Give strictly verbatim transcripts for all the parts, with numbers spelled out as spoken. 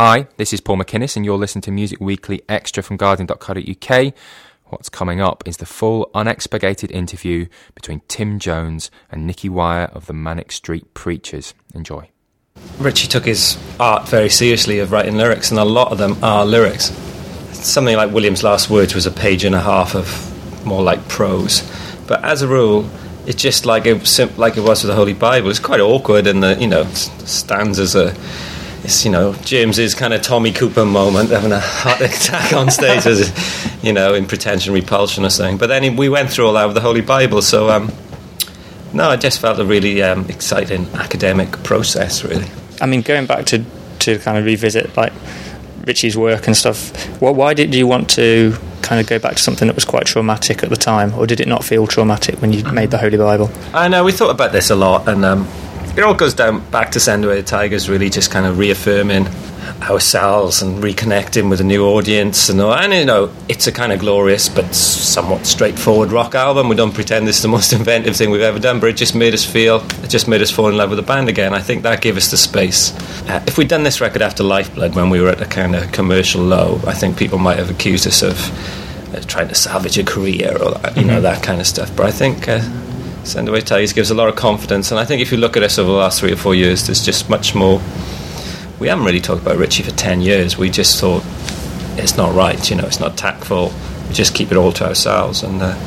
Hi, this is Paul McInnes and you're listening to Music Weekly Extra from Guardian dot co dot uk. What's coming up is the full, unexpurgated interview between Tim Jones and Nicky Wire of the Manic Street Preachers. Enjoy. Richie took his art very seriously of writing lyrics, and a lot of them are lyrics. Something like William's Last Words was a page and a half of more like prose. But as a rule, it's just like it, like it was with the Holy Bible. It's quite awkward, and the, you know, stanzas are... It's, you know, James's kind of Tommy Cooper moment, having a heart attack on stage, as, you know, in Pretension, Repulsion or something. But then we went through all that with the Holy Bible, so, um, no, I just felt a really um, exciting academic process, really. I mean, going back to, to kind of revisit, like, Richie's work and stuff, well, why did you want to kind of go back to something that was quite traumatic at the time, or did it not feel traumatic when you made the Holy Bible? I know, we thought about this a lot, and... Um, it all goes down back to Send Away the Tigers, really just kind of reaffirming ourselves and reconnecting with a new audience. And, and you know, it's a kind of glorious but somewhat straightforward rock album. We don't pretend this is the most inventive thing we've ever done, but it just made us feel, it just made us fall in love with the band again. I think that gave us the space. Uh, if we'd done this record after Lifeblood, when we were at a kind of commercial low, I think people might have accused us of uh, trying to salvage a career or, that, you know, that kind of stuff. But I think... Uh, Send Away Tigers gives a lot of confidence, and I think if you look at us over the last three or four years, there's just much more. We haven't really talked about Richie for ten years. We just thought it's not right, you know, it's not tactful. We just keep it all to ourselves, and uh,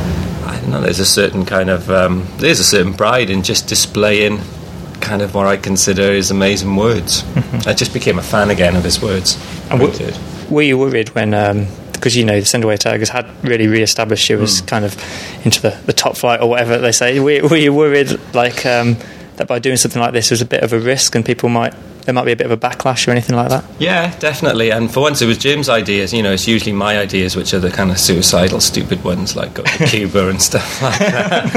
I don't know. There's a certain kind of um, there's a certain pride in just displaying kind of what I consider his amazing words. Mm-hmm. I just became a fan again of his words. And w- were you worried when? Um Because, you know, the Send Away Tigers had really re-established you as mm. kind of into the, the top flight or whatever they say. Were, were you worried, like, um, that by doing something like this was a bit of a risk and people might, there might be a bit of a backlash or anything like that? Yeah, definitely. And for once it was Jim's ideas. You know, it's usually my ideas which are the kind of suicidal, stupid ones, like go to Cuba and stuff like that.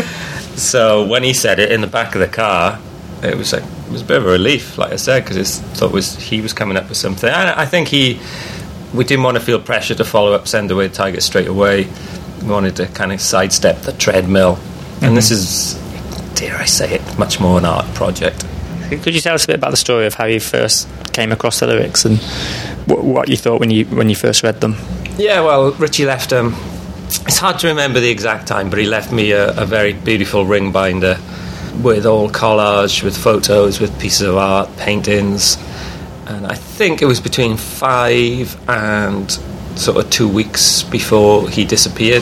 So when he said it in the back of the car, it was like, it was a bit of a relief, like I said, because I thought was he was coming up with something. And I think he... We didn't want to feel pressure to follow up Send Away the Tigers straight away. We wanted to kind of sidestep the treadmill. Mm-hmm. And this is, dare I say it, much more an art project. Could you tell us a bit about the story of how you first came across the lyrics and what, what you thought when you when you first read them? Yeah, well, Richie left... Um, it's hard to remember the exact time, but he left me a, a very beautiful ring binder with all collage, with photos, with pieces of art, paintings... And I think it was between five and sort of two weeks before he disappeared.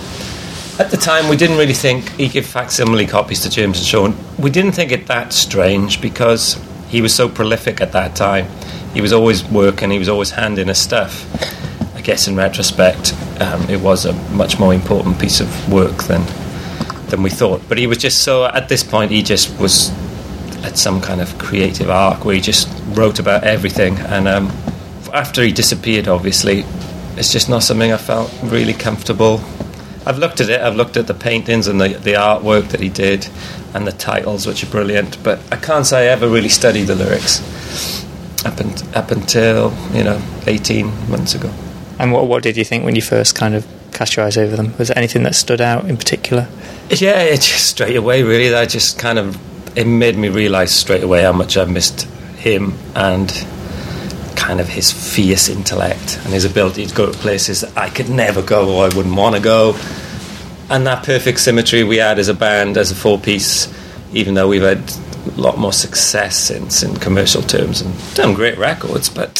At the time, we didn't really think he'd give facsimile copies to James and Sean. We didn't think it that strange because he was so prolific at that time. He was always working, he was always handing us stuff. I guess in retrospect, um, it was a much more important piece of work than than we thought. But he was just so, at this point, he just was... at some kind of creative arc where he just wrote about everything, and um, after he disappeared, obviously, it's just not something I felt really comfortable. I've looked at it, I've looked at the paintings and the, the artwork that he did and the titles, which are brilliant, but I can't say I ever really studied the lyrics up, and, up until, you know, eighteen months ago. And what, what did you think when you first kind of cast your eyes over them? Was there anything that stood out in particular? Yeah, it just straight away, really, I just kind of it made me realise straight away how much I missed him and kind of his fierce intellect and his ability to go to places that I could never go or I wouldn't want to go. And that perfect symmetry we had as a band, as a four-piece, even though we've had a lot more success since in commercial terms and done great records, but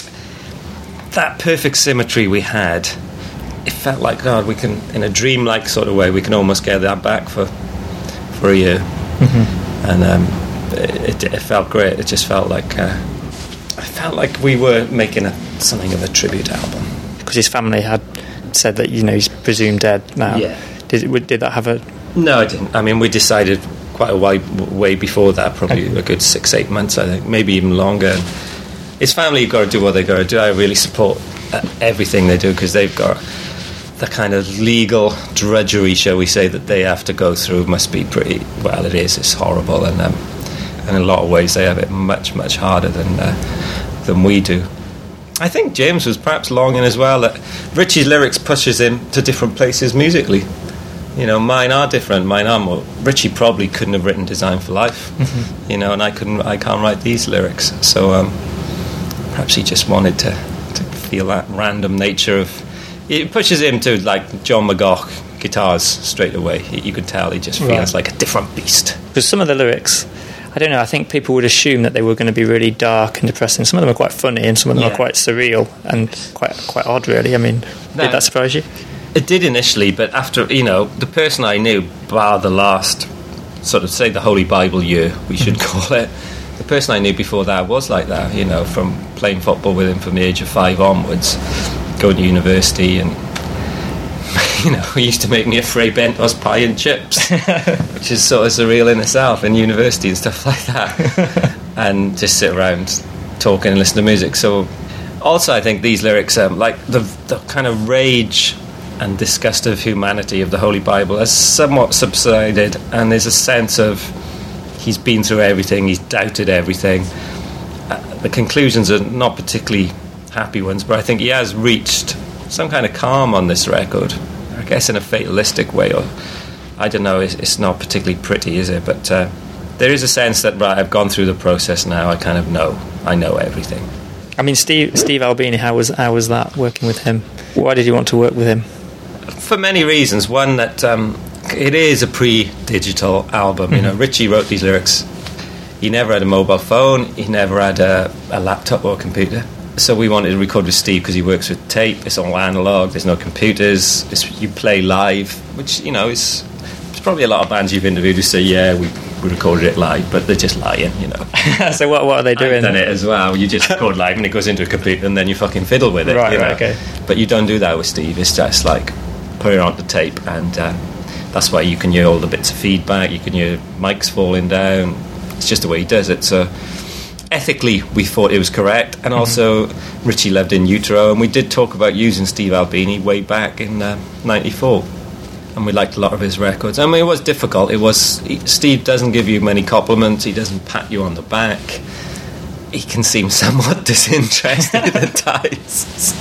that perfect symmetry we had, it felt like, God, we can, in a dreamlike sort of way, we can almost get that back for, for a year. Mm-hmm. And um, it, it felt great. It just felt like uh, I felt like we were making a, something of a tribute album. Because his family had said that, you know, he's presumed dead now. Yeah. Did it, did that have a? No, it didn't. I mean, we decided quite a way, way before that, probably okay. a good six, eight months, I think, maybe even longer. And his family have got to do what they've got to do. I really support uh, everything they do because they've got. The kind of legal drudgery, shall we say, that they have to go through must be pretty... Well, it is. It's horrible. And, um, and in a lot of ways, they have it much, much harder than uh, than we do. I think James was perhaps longing as well that Richie's lyrics pushes him to different places musically. You know, mine are different. Mine are more... Richie probably couldn't have written Design for Life, mm-hmm. you know, and I couldn't. I can't write these lyrics. So um, perhaps he just wanted to, to feel that random nature of... It pushes him to, like, John McGough guitars straight away. You can tell he just feels right. like a different beast. Because some of the lyrics, I don't know, I think people would assume that they were going to be really dark and depressing. Some of them are quite funny and some of them yeah. are quite surreal and quite quite odd, really. I mean, no, did that surprise you? It did initially, but after, you know, the person I knew, bar the last, sort of, say, the Holy Bible year, we should call it, the person I knew before that was like that, you know, from playing football with him from the age of five onwards, going to university, and, you know, he used to make me a Fray Bentos pie and chips, which is sort of surreal in itself, in university and stuff like that, and just sit around talking and listen to music. So, also, I think these lyrics, um, like the, the kind of rage and disgust of humanity of the Holy Bible has somewhat subsided, and there's a sense of he's been through everything, he's doubted everything. Uh, the conclusions are not particularly happy ones, but I think he has reached some kind of calm on this record, I guess in a fatalistic way, or I don't know, it's, it's not particularly pretty, is it? But uh, there is a sense that, right, I've gone through the process now, I kind of know, I know everything. I mean, Steve Steve Albini, how was how was that, working with him? Why did you want to work with him? For many reasons. One, that um, it is a pre-digital album. Mm-hmm. You know, Richie wrote these lyrics. He never had a mobile phone. He never had a, a laptop or a computer. So we wanted to record with Steve because he works with tape. It's all analog. There's no computers. It's, you play live, which, you know, is there's probably a lot of bands you've interviewed who say, yeah, we, we recorded it live, but they're just lying, you know. So what what are they doing? I've done it as well. You just record live and it goes into a computer and then you fucking fiddle with it. Right, you know? right, okay. But you don't do that with Steve. It's just like put it on the tape, and uh, that's why you can hear all the bits of feedback, you can hear mics falling down. It's just the way he does it. So ethically we thought it was correct, and also mm-hmm. Richie lived in utero, and we did talk about using Steve Albini way back in uh, ninety-four, and we liked a lot of his records. I mean, it was difficult. It was he, Steve doesn't give you many compliments, he doesn't pat you on the back, he can seem somewhat disinterested at times.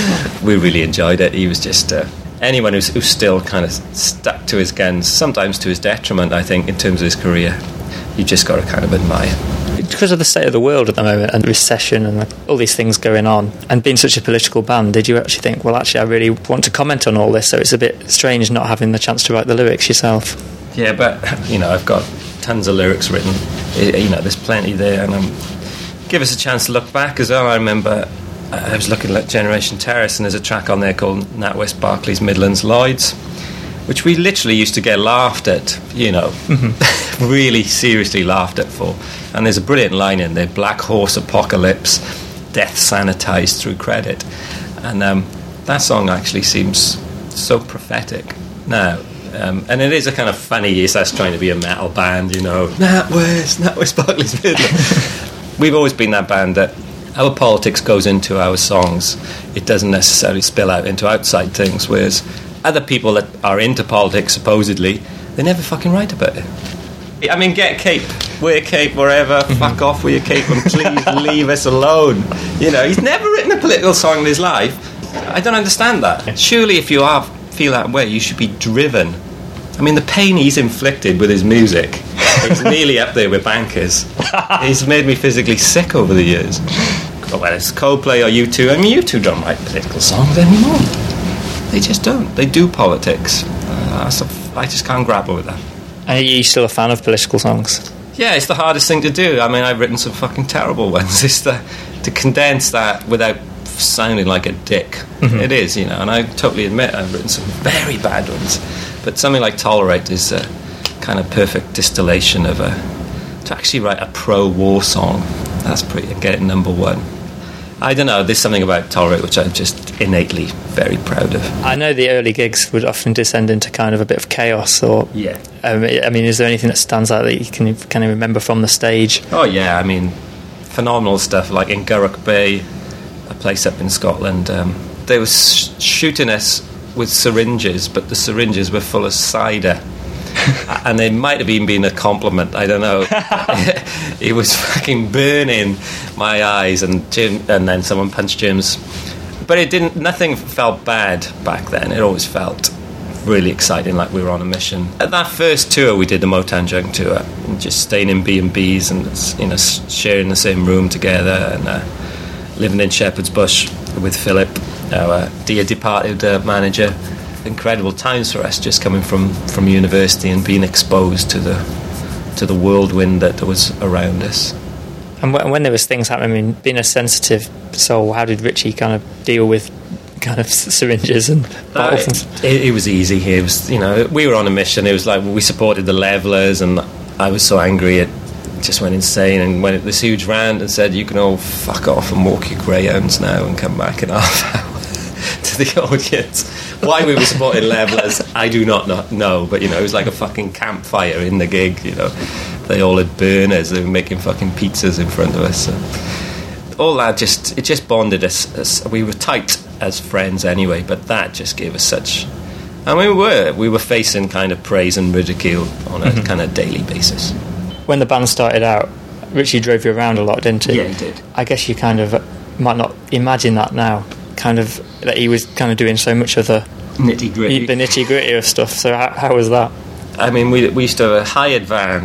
We really enjoyed it. He was just uh, anyone who's, who's still kind of stuck to his guns, sometimes to his detriment, I think, in terms of his career, you just got to kind of admire. Because of the state of the world at the moment and recession and all these things going on, and being such a political band, did you actually think, well, actually I really want to comment on all this, so it's a bit strange not having the chance to write the lyrics yourself? Yeah, but, you know, I've got tons of lyrics written, you know, there's plenty there, and um, give us a chance to look back as well. I remember I was looking at Generation Terrace, and there's a track on there called NatWest Barclays Midlands Lloyds, which we literally used to get laughed at, you know, mm-hmm. really seriously laughed at for. And there's a brilliant line in there, Black Horse Apocalypse, death sanitized through credit. And um, that song actually seems so prophetic now. Um, and it is a kind of funny, it's us trying to be a metal band, you know, NatWest, NatWest Barclays Midlands. We've always been that band that our politics goes into our songs. It doesn't necessarily spill out into outside things, whereas other people that are into politics, supposedly, they never fucking write about it. I mean, get cape, wear cape wherever, mm-hmm. fuck off with your cape and please leave us alone. You know, he's never written a political song in his life. I don't understand that. Surely if you are feel that way, you should be driven. I mean, the pain he's inflicted with his music is nearly up there with bankers. He's made me physically sick over the years. Whether it's Coldplay or U two, I mean, U two don't write political songs anymore. They just don't. They do politics. Uh, I just can't grapple with that. Are you still a fan of political songs? Yeah, it's the hardest thing to do. I mean, I've written some fucking terrible ones. It's the, to condense that without sounding like a dick. Mm-hmm. It is, you know, and I totally admit I've written some very bad ones. But something like Tolerate is a kind of perfect distillation of a... To actually write a pro-war song, that's pretty... and get it number one. I don't know, there's something about Tolerate which I'm just innately very proud of. I know the early gigs would often descend into kind of a bit of chaos, or... Yeah. Um, I mean, is there anything that stands out that you can kind of remember from the stage? Oh, yeah, I mean, phenomenal stuff, like in Gurrock Bay, a place up in Scotland. Um, they were sh- shooting us with syringes, but the syringes were full of cider. And they might have even been a compliment, I don't know. It was fucking burning my eyes, and Jim, and then someone punched Jim's. But it didn't, nothing felt bad back then. It always felt really exciting, like we were on a mission. At that first tour we did, the Motown Junk tour, and just staying in B and B's and, you know, sharing the same room together, and uh, living in Shepherd's Bush with Philip, our dear departed uh, manager. Incredible times for us, just coming from, from university and being exposed to the to the whirlwind that was around us. And when there was things happening, I mean, being a sensitive soul, how did Richie kind of deal with kind of syringes and bottles? Uh, it, it was easy. It was, you know, we were on a mission. It was like we supported the Levelers, and I was so angry it just went insane and went at this huge rant and said, "You can all fuck off and walk your greyhounds now and come back in half hour." To the audience. Why we were supporting Levelers, I do not know, but you know, it was like a fucking campfire in the gig. You know, they all had burners. They were making fucking pizzas in front of us. So all that just it just bonded us, us. We were tight as friends anyway, but that just gave us such. And we were we were facing kind of praise and ridicule on a mm-hmm. kind of daily basis. When the band started out, Richie drove you around a lot, didn't he? Yeah, he did. I guess you kind of might not imagine that now. Kind of that he was kind of doing so much of the nitty gritty, the nitty gritty of stuff. So how, how was that? I mean, we we used to have a hired van,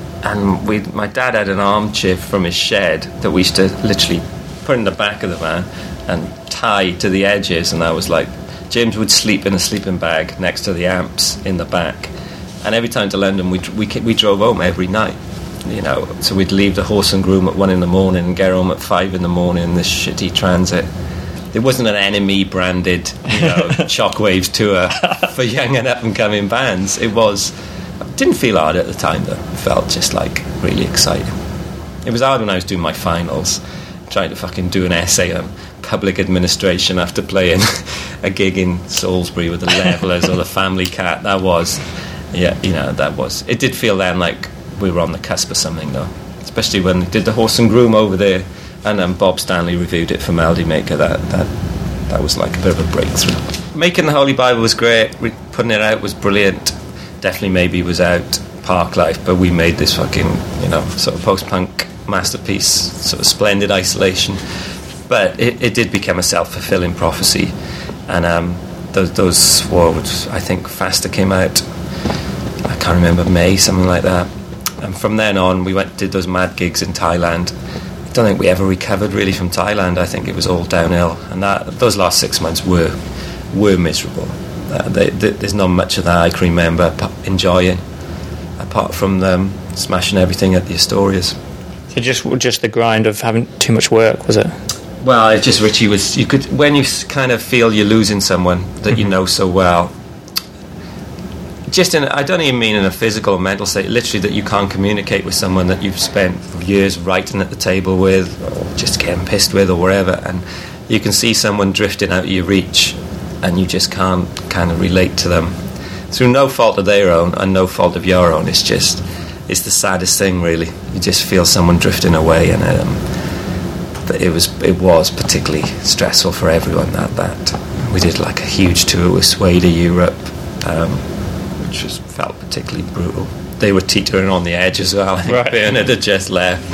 and we my dad had an armchair from his shed that we used to literally put in the back of the van and tie to the edges, and that was like James would sleep in a sleeping bag next to the amps in the back, and every time to London we we we drove home every night. You know, so we'd leave the Horse and Groom at one in the morning and get home at five in the morning in this shitty transit. It wasn't an Enemy branded, you know, Shockwaves tour for young and up and coming bands. It was, it didn't feel hard at the time though. It felt just like really exciting. It was hard when I was doing my finals, trying to fucking do an essay on public administration after playing a gig in Salisbury with the Levelers or the Family Cat. That was, yeah, you know, that was. It did feel then like we were on the cusp of something though, especially when we did the Horse and Groom over there. And then Bob Stanley reviewed it for Melody Maker. That that that was like a bit of a breakthrough. Making the Holy Bible was great. Re- putting it out was brilliant. Definitely Maybe was out. Parklife, but we made this fucking, you know, sort of post-punk masterpiece, sort of splendid isolation. But it, it did become a self-fulfilling prophecy. And um, those, those were, I think, Faster came out. I can't remember, May, something like that. And from then on, we went did those mad gigs in Thailand. I don't think we ever recovered really from Thailand. I think it was all downhill, and that those last six months were were miserable. Uh, they, they, there's not much of that I can remember enjoying, apart from them smashing everything at the Astorias. So just just the grind of having too much work, was it? Well, it just Richie was. You could when you kind of feel you're losing someone that mm-hmm. you know so well. Just in, I don't even mean in a physical or mental state, literally that you can't communicate with someone that you've spent years writing at the table with or just getting pissed with or wherever, and you can see someone drifting out of your reach and you just can't kind of relate to them through no fault of their own and no fault of your own. It's just, it's the saddest thing really. You just feel someone drifting away, and um, it was it was particularly stressful for everyone that, that. We did like a huge tour with Suede Europe, um, which was, felt particularly brutal. They were teetering on the edge as well. I think right. Bernard had just left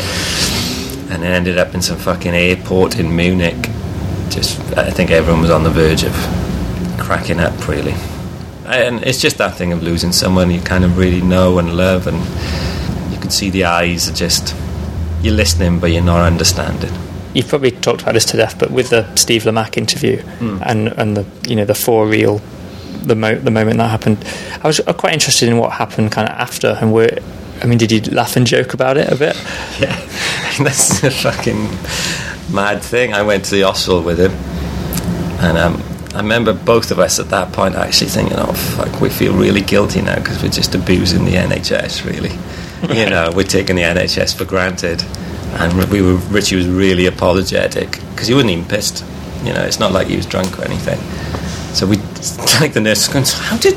and then ended up in some fucking airport in Munich. Just, I think everyone was on the verge of cracking up, really. And it's just that thing of losing someone you kind of really know and love, and you can see the eyes are just, you're listening but you're not understanding. You've probably talked about this to death, but with the Steve Lamacq interview mm. and and the you know the for real. The, mo- the moment that happened, I was quite interested in what happened kind of after, and where, I mean, did you laugh and joke about it a bit? Yeah, that's a fucking mad thing. I went to the hospital with him, and um, I remember both of us at that point actually thinking, oh fuck, we feel really guilty now because we're just abusing the N H S, really. Right. You know, we're taking the N H S for granted, and we were Richie was really apologetic because he wasn't even pissed. You know, it's not like he was drunk or anything. So we, like the nurse, going, how did,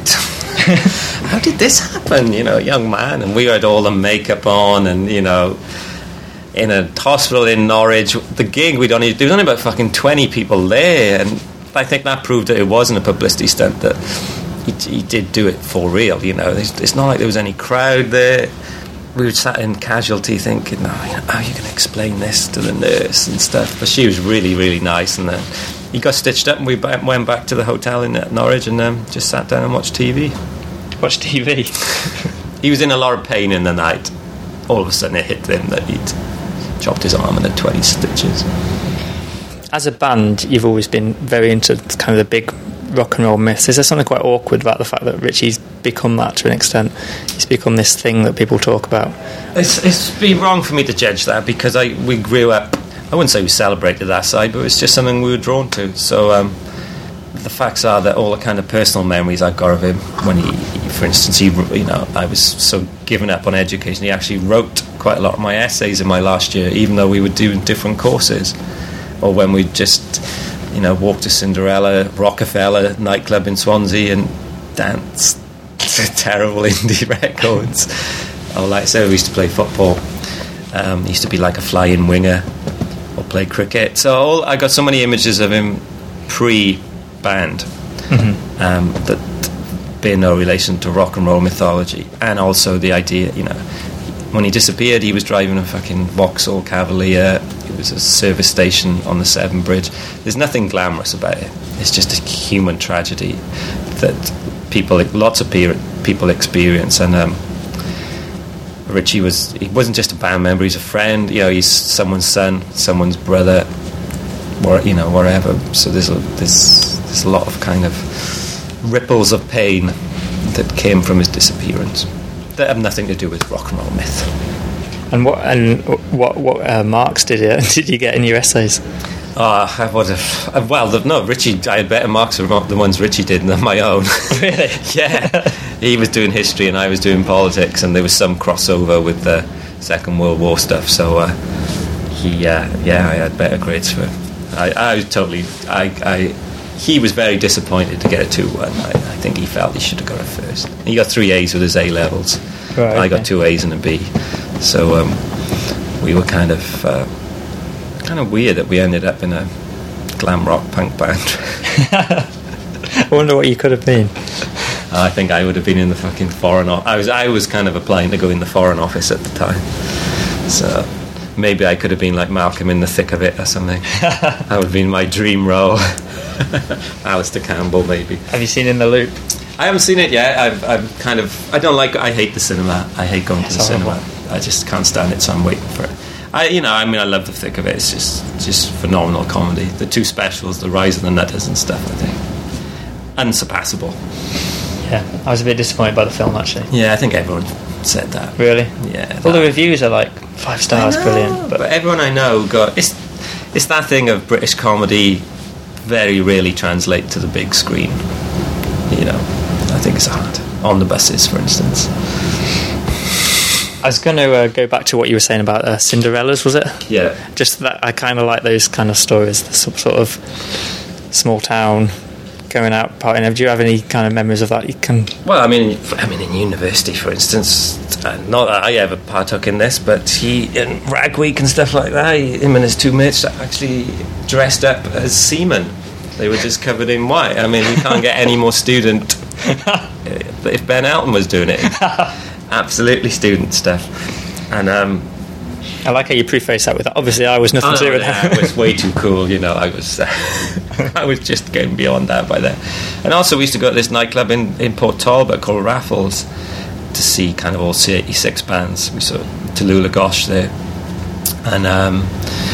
how did this happen? You know, young man, and we had all the makeup on, and you know, in a hospital in Norwich, the gig we'd only there was only about fucking twenty people there, and I think that proved that it wasn't a publicity stunt. That he, he did do it for real. You know, it's, it's not like there was any crowd there. We were sat in casualty thinking, oh, you know, how are you going to explain this to the nurse and stuff? But she was really, really nice, and then he got stitched up, and we went back to the hotel in Norwich and um, just sat down and watched T V. Watch T V? He was in a lot of pain in the night. All of a sudden it hit him that he'd chopped his arm and had twenty stitches. as a band, you've always been very into kind of the big rock and roll myths. Is there something quite awkward about the fact that Richie's become that to an extent? He's become this thing that people talk about. It's it's been wrong for me to judge that, because I we grew up. I wouldn't say we celebrated that side, but it's just something we were drawn to. So um, the facts are that all the kind of personal memories I've got of him, when he, for instance, he you know I was so given up on education, he actually wrote quite a lot of my essays in my last year, even though we were doing different courses, or when we just. You know, walk to Cinderella, Rockefeller nightclub in Swansea and dance to terrible indie records. Or like I said, we used to play football. Um, used to be like a fly-in winger or play cricket. So all, I got so many images of him pre-band mm-hmm. um, that bear no relation to rock and roll mythology. And also the idea, you know, when he disappeared, he was driving a fucking Vauxhall Cavalier. It was a service station on the Severn Bridge. There's nothing glamorous about it. It's just a human tragedy that people, lots of people experience. And um, Richie was, he wasn't just a band member, he's a friend. You know, he's someone's son, someone's brother, or you know, wherever. So there's a, there's there's a lot of kind of ripples of pain that came from his disappearance that have nothing to do with rock and roll myth. And what and what what uh, marks did you did you get in your essays? Oh, I would have. Well, the, no, Richie. I had better marks than the ones Richie did than my own. Really? Yeah. He was doing history and I was doing politics, and there was some crossover with the Second World War stuff. So uh, he, uh, yeah, I had better grades for. I, I was totally. I, I. He was very disappointed to get a two one. I, I think he felt he should have got a first. He got three A's with his A levels. Right, I okay. got two A's and a B. So um, we were kind of uh, kind of weird that we ended up in a glam rock punk band. I wonder what you could have been. I think I would have been in the fucking foreign office. I was I was kind of applying to go in the foreign office at the time. So maybe I could have been like Malcolm in the thick of it or something. That would have been my dream role. Alistair Campbell, maybe. Have you seen In the Loop? I haven't seen it yet. I've, I've kind of. I don't like. I hate the cinema. I hate going It's to the horrible. cinema. I just can't stand it. So I'm waiting for it. I, you know, I mean, I love the thick of it. It's just, just phenomenal comedy. The two specials, The Rise of the Nutters and stuff. I think unsurpassable. Yeah, I was a bit disappointed by the film actually. Yeah, I think everyone said that. Really? Yeah. All that- the reviews are like five stars, I know, brilliant. But, But everyone I know got it's it's that thing of British comedy very rarely translate to the big screen. You know, I think it's hard on the buses, for instance. I was going to uh, go back to what you were saying about uh, Cinderellas, was it? Yeah. Just that I kind of like those kind of stories, the sort sort of small town going out partying. Do you have any kind of memories of that? You can. Well, I mean, I mean, in university, for instance, uh, not that I ever partook in this, but he in Rag Week and stuff like that. He, him and his two mates actually dressed up as seamen. They were just covered in white. I mean, you can't get any more student. If Ben Elton was doing it, absolutely student stuff. And um, I like how you preface that with that. Obviously, I was nothing oh, to do with yeah, that. it was way too cool. You know, I was, uh, I was just getting beyond that by then. And also, we used to go to this nightclub in, in Port Talbot called Raffles to see kind of all C eighty-six bands. We saw Tallulah Gosh there, and um,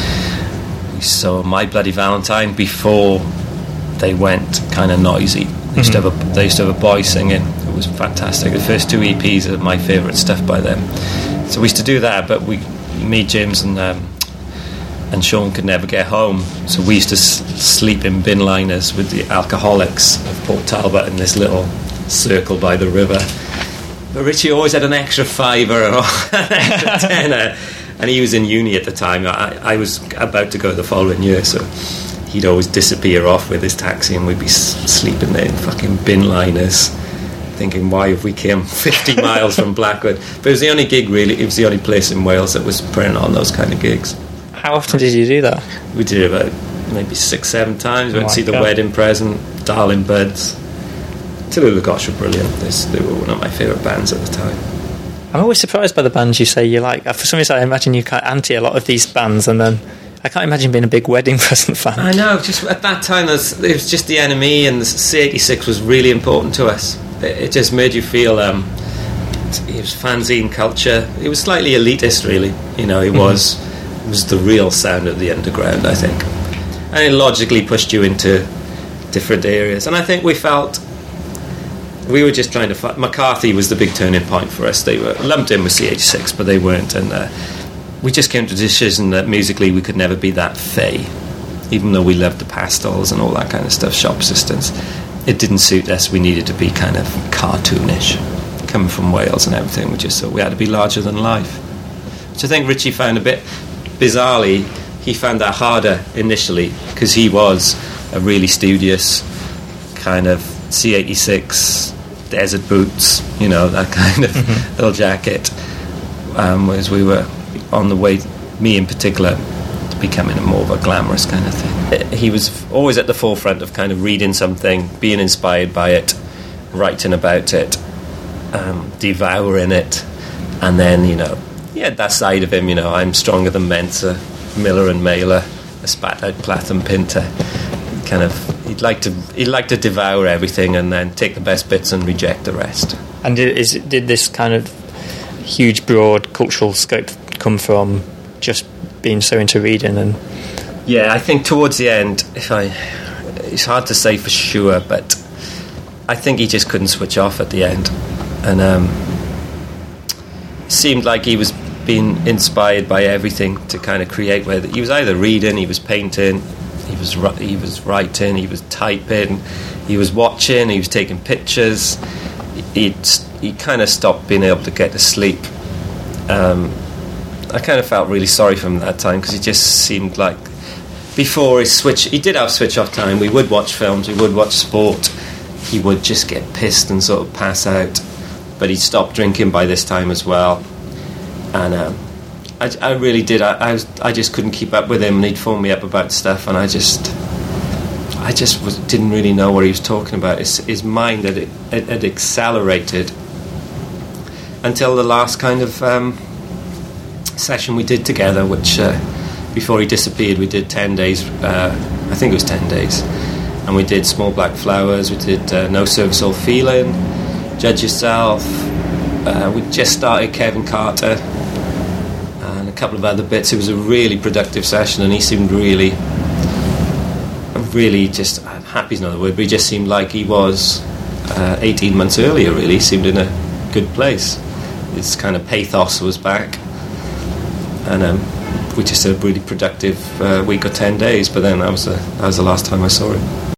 we saw My Bloody Valentine before they went kind of noisy. They used, mm-hmm. to have a, they used to have a boy singing. It was fantastic. The first two E Ps are my favourite stuff by them. So we used to do that, but we, me, James, and um, and Sean could never get home. So we used to s- sleep in bin liners with the alcoholics of Port Talbot in this little circle by the river. But Richie always had an extra fiver or an extra tenner, and he was in uni at the time. I, I was about to go the following year, so he'd always disappear off with his taxi, and we'd be s- sleeping there in fucking bin liners, thinking, why have we come fifty miles from Blackwood? But it was the only gig, really. It was the only place in Wales that was putting on those kind of gigs. How often did you do that? We did it about maybe six, seven times. We Oh went to my see The God. Wedding Present, Darling Buds. Tallulah Gosh were brilliant. This, they were one of my favourite bands at the time. I'm always surprised by the bands you say you like. For some reason, I imagine you kind of anti a lot of these bands, and then I can't imagine being a big Wedding Present fan. I know, just at that time, there's- it was just the N M E, and the C eighty-six was really important to us. It, it just made you feel, um, it was fanzine culture. It was slightly elitist, really. You know, it was, it was the real sound of the underground, I think. and it logically pushed you into different areas. And I think we felt we were just trying to find... McCarthy was the big turning point for us. They were lumped in with C H six, but they weren't, and uh, we just came to the decision that musically we could never be that Faye, even though we loved the pastels and all that kind of stuff, shop assistants. It didn't suit us. We needed to be kind of cartoonish, coming from Wales and everything. We just thought we had to be larger than life, which I think Richie found a bit bizarrely. He found that harder initially because he was a really studious kind of C eighty-six desert boots, you know, that kind of mm-hmm. little jacket, um, whereas we were on the way, me in particular, to becoming a more of a glamorous kind of thing. He was always at the forefront of kind of reading something, being inspired by it, writing about it, um, devouring it, and then, you know, he had that side of him, you know, I'm stronger than Mensa, Miller and Mailer, a spat out Platham Pinter. Kind of, he'd like to he'd like to devour everything and then take the best bits and reject the rest. And did, is, did this kind of huge, broad cultural scope come from just being so into reading? And yeah, I think towards the end, if I, it's hard to say for sure, but I think he just couldn't switch off at the end, and um, it seemed like he was being inspired by everything to kind of create. Where he was either reading, he was painting. He was he was writing, he was typing, he was watching, he was taking pictures. He he kind of stopped being able to get to sleep. Um, I kind of felt really sorry for him at that time because he just seemed like before his switch, he did have switch off time. We would watch films, we would watch sport. He would just get pissed and sort of pass out. But he'd stopped drinking by this time as well, and. Um, I, I really did. I, I was. I just couldn't keep up with him, and he'd phone me up about stuff, and I just, I just was, didn't really know what he was talking about. His, his mind had, had, had accelerated until the last kind of um, session we did together, which uh, before he disappeared, we did ten days. Uh, I think it was ten days, and we did Small Black Flowers. We did uh, No Service All Feeling, Judge Yourself. Uh, we just started Kevin Carter. A couple of other bits. It was a really productive session, and he seemed really really just happy's not the word, but he just seemed like he was uh, eighteen months earlier. Really, he seemed in a good place. His kind of pathos was back, and um, we just had a really productive uh, week or ten days, but then that was, a, that was the last time I saw him.